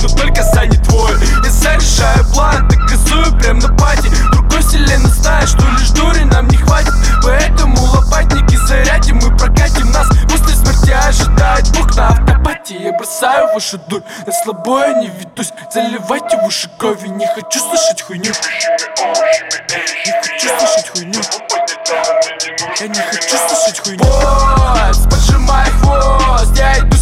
что только занят твой. Я зарешаю план, так газую прям на пати. Другой вселенной знает, что лишь дури нам не хватит. Поэтому лопатники зарядим и прокатим нас. После смерти ожидает Бог на автопате. Я бросаю вашу дурь, на слабое не ведусь. Заливайте в уши крови, не хочу слышать хуйню. Не хочу слышать хуйню. Я не хочу слышать хуйню. Босс, поджимай хвост, я иду